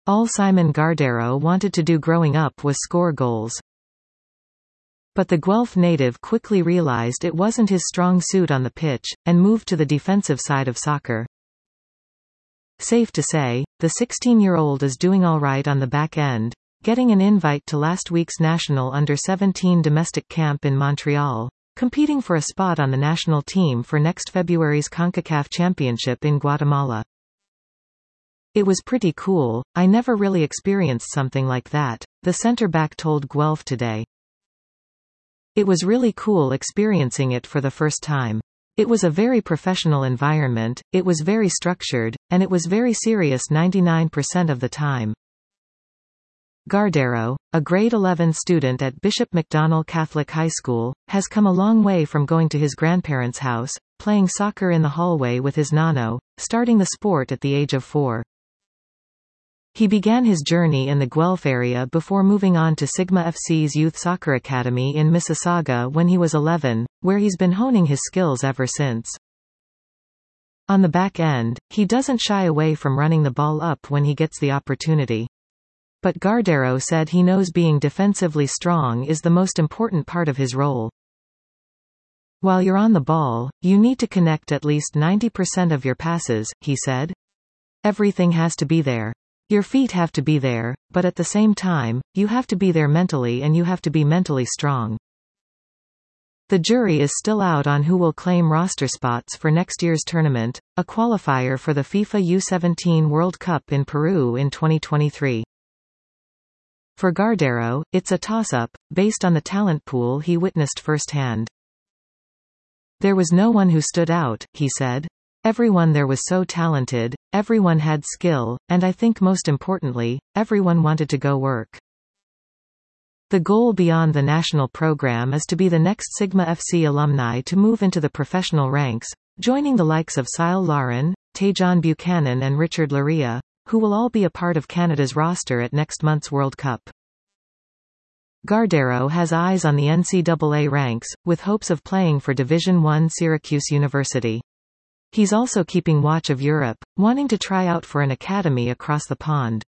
All Simon Gardero wanted to do growing up was score goals. But the Guelph native quickly realized it wasn't his strong suit on the pitch, and moved to the defensive side of soccer. Safe to say, the 16-year-old is doing alright on the back end, getting an invite to last week's national under-17 domestic camp in Montreal, competing for a spot on the national team for next February's CONCACAF Championship in Guatemala. "It was pretty cool, I never really experienced something like that," the centre-back told Guelph today. "It was really cool experiencing it for the first time. It was a very professional environment, it was very structured, and it was very serious 99% of the time." Gardero, a grade 11 student at Bishop McDonnell Catholic High School, has come a long way from going to his grandparents' house, playing soccer in the hallway with his nano, starting the sport at the age of 4. He began his journey in the Guelph area before moving on to Sigma FC's Youth Soccer Academy in Mississauga when he was 11, where he's been honing his skills ever since. On the back end, he doesn't shy away from running the ball up when he gets the opportunity. But Gardero said he knows being defensively strong is the most important part of his role. "While you're on the ball, you need to connect at least 90% of your passes," he said. "Everything has to be there. Your feet have to be there, but at the same time, you have to be there mentally and you have to be mentally strong." The jury is still out on who will claim roster spots for next year's tournament, a qualifier for the FIFA U17 World Cup in Peru in 2023. For Gardero, it's a toss-up, based on the talent pool he witnessed firsthand. "There was no one who stood out," he said. "Everyone there was so talented, everyone had skill, and I think most importantly, everyone wanted to go work." The goal beyond the national program is to be the next Sigma FC alumni to move into the professional ranks, joining the likes of Cyle Larin, Tajon Buchanan and Richard Laryea, who will all be a part of Canada's roster at next month's World Cup. Gardero has eyes on the NCAA ranks, with hopes of playing for Division I Syracuse University. He's also keeping watch of Europe, wanting to try out for an academy across the pond.